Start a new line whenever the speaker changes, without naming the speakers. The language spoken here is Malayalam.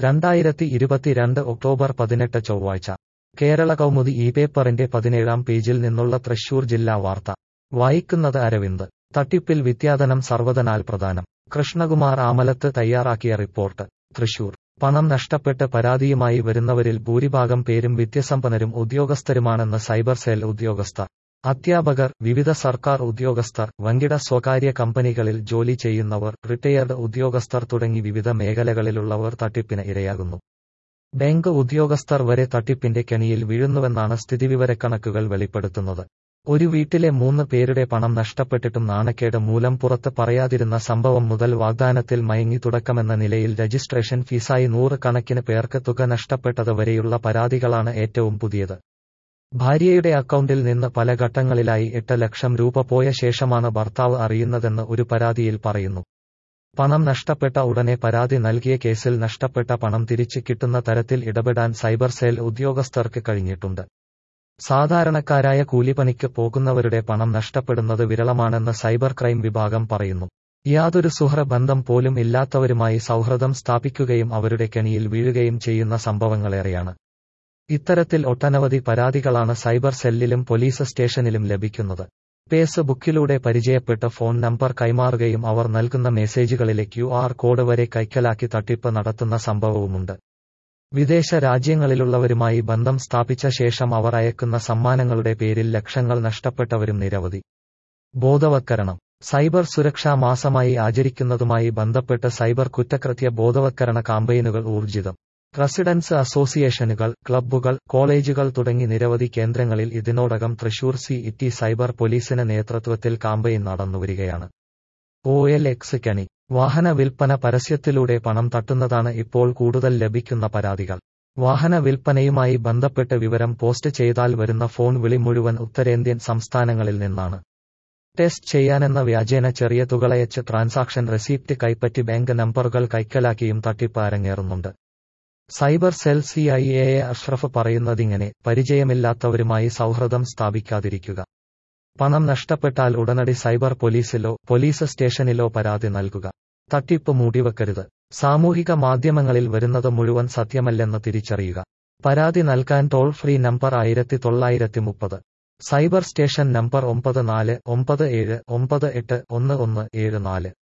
2022 ഒക്ടോബർ 18 ചൊവ്വാഴ്ച കേരള കൗമുദി ഈ പേപ്പറിന്റെ 17-ാം പേജിൽ നിന്നുള്ള തൃശൂർ ജില്ലാ വാർത്ത വായിക്കുന്നത് അരവിന്ദ്. തട്ടിപ്പിൽ വിദ്യാധനം സർവ്വതനാൽ പ്രധാനം. കൃഷ്ണകുമാർ ആമലത്ത് തയ്യാറാക്കിയ റിപ്പോർട്ട്. തൃശൂർ. പണം നഷ്ടപ്പെട്ട് പരാതിയുമായി വരുന്നവരിൽ ഭൂരിഭാഗം പേരും വിദ്യാസമ്പന്നരും ഉദ്യോഗസ്ഥരുമാണെന്ന് സൈബർ സെൽ ഉദ്യോഗസ്ഥർ. അധ്യാപകർ, വിവിധ സർക്കാർ ഉദ്യോഗസ്ഥർ, വൻകിട സ്വകാര്യ കമ്പനികളിൽ ജോലി ചെയ്യുന്നവർ, റിട്ടയർഡ് ഉദ്യോഗസ്ഥർ തുടങ്ങി വിവിധ മേഖലകളിലുള്ളവർ തട്ടിപ്പിന് ഇരയാകുന്നു. ബാങ്ക് ഉദ്യോഗസ്ഥർ വരെ തട്ടിപ്പിന്റെ കെണിയിൽ വീഴുന്നുവെന്നാണ് സ്ഥിതിവിവരക്കണക്കുകൾ വെളിപ്പെടുത്തുന്നത്. ഒരു വീട്ടിലെ 3 പേരുടെ പണം നഷ്ടപ്പെട്ടിട്ടും നാണക്കേട് മൂലം പുറത്ത് പറയാതിരുന്ന സംഭവം മുതൽ വാഗ്ദാനത്തിൽ മയങ്ങി തുടക്കമെന്ന നിലയിൽ രജിസ്ട്രേഷൻ ഫീസായി 100 കണക്കിന് പേർക്ക് തുക നഷ്ടപ്പെട്ടത് വരെയുള്ള പരാതികളാണ് ഏറ്റവും പുതിയത്. ഭാര്യയുടെ അക്കൗണ്ടിൽ നിന്ന് പല ഘട്ടങ്ങളിലായി 8 ലക്ഷം രൂപ പോയ ശേഷമാണ് ഭർത്താവ് അറിയുന്നതെന്ന് ഒരു പരാതിയിൽ പറയുന്നു. പണം നഷ്ടപ്പെട്ട ഉടനെ പരാതി നൽകിയ കേസിൽ നഷ്ടപ്പെട്ട പണം തിരിച്ചു കിട്ടുന്ന തരത്തിൽ ഇടപെടാൻ സൈബർ സെൽ ഉദ്യോഗസ്ഥർക്ക് കഴിഞ്ഞിട്ടുണ്ട്. സാധാരണക്കാരായ കൂലിപ്പണിക്ക് പോകുന്നവരുടെ പണം നഷ്ടപ്പെടുന്നത് വിരളമാണെന്ന് സൈബർ ക്രൈം വിഭാഗം പറയുന്നു. യാതൊരു സുഹൃബന്ധം പോലും ഇല്ലാത്തവരുമായി സൗഹൃദം സ്ഥാപിക്കുകയും അവരുടെ കെണിയിൽ വീഴുകയും ചെയ്യുന്ന സംഭവങ്ങളേറെയാണ്. ഇത്തരത്തിൽ ഒട്ടനവധി പരാതികളാണ് സൈബർ സെല്ലിലും പോലീസ് സ്റ്റേഷനിലും ലഭിക്കുന്നത്. ഫേസ്ബുക്കിലൂടെ പരിചയപ്പെട്ട ഫോൺ നമ്പർ കൈമാറുകയും അവർ നൽകുന്ന മെസ്സേജുകളിലെ QR കോഡ് വരെ കൈക്കലാക്കി തട്ടിപ്പ് നടത്തുന്ന സംഭവവുമുണ്ട്. വിദേശ രാജ്യങ്ങളിലുള്ളവരുമായി ബന്ധം സ്ഥാപിച്ച ശേഷം അവർ അയക്കുന്ന സമ്മാനങ്ങളുടെ പേരിൽ ലക്ഷങ്ങൾ നഷ്ടപ്പെട്ടവരും നിരവധി. ബോധവത്കരണം. സൈബർ സുരക്ഷാ മാസമായി ആചരിക്കുന്നതുമായി ബന്ധപ്പെട്ട് സൈബർ കുറ്റകൃത്യ ബോധവത്കരണ കാമ്പയിനുകൾ ഊർജിതം. റെസിഡൻസ് അസോസിയേഷനുകൾ, ക്ലബ്ബുകൾ, കോളേജുകൾ തുടങ്ങി നിരവധി കേന്ദ്രങ്ങളിൽ ഇതിനോടകം തൃശൂർ CET സൈബർ പോലീസിന് നേതൃത്വത്തിൽ കാമ്പയിൻ നടന്നുവരികയാണ്. OLX കെണി. വാഹന വിൽപ്പന പരസ്യത്തിലൂടെ പണം തട്ടുന്നതാണ് ഇപ്പോൾ കൂടുതൽ ലഭിക്കുന്ന പരാതികൾ. വാഹന വിൽപ്പനയുമായി ബന്ധപ്പെട്ട് വിവരം പോസ്റ്റ് ചെയ്താൽ വരുന്ന ഫോൺ വിളി മുഴുവൻ ഉത്തരേന്ത്യൻ സംസ്ഥാനങ്ങളിൽ നിന്നാണ്. ടെസ്റ്റ് ചെയ്യാനെന്ന വ്യാജേന ചെറിയ തുകയച്ച് ട്രാൻസാക്ഷൻ റെസീപ്റ്റ് കൈപ്പറ്റി ബാങ്ക് നമ്പറുകൾ കൈക്കലാക്കിയും തട്ടിപ്പ് അരങ്ങേറുന്നുണ്ട്. സൈബർ സെൽ CIA അഷ്റഫ് പറയുന്നതിങ്ങനെ: പരിചയമില്ലാത്തവരുമായി സൗഹൃദം സ്ഥാപിക്കാതിരിക്കുക. പണം നഷ്ടപ്പെട്ടാൽ ഉടനടി സൈബർ പോലീസിലോ പോലീസ് സ്റ്റേഷനിലോ പരാതി നൽകുക. തട്ടിപ്പ് മൂടിവെക്കരുത്. സാമൂഹിക മാധ്യമങ്ങളിൽ വരുന്നത് മുഴുവൻ സത്യമല്ലെന്ന് തിരിച്ചറിയുക. പരാതി നൽകാൻ toll free number 1930. Cyber station number 9497981174.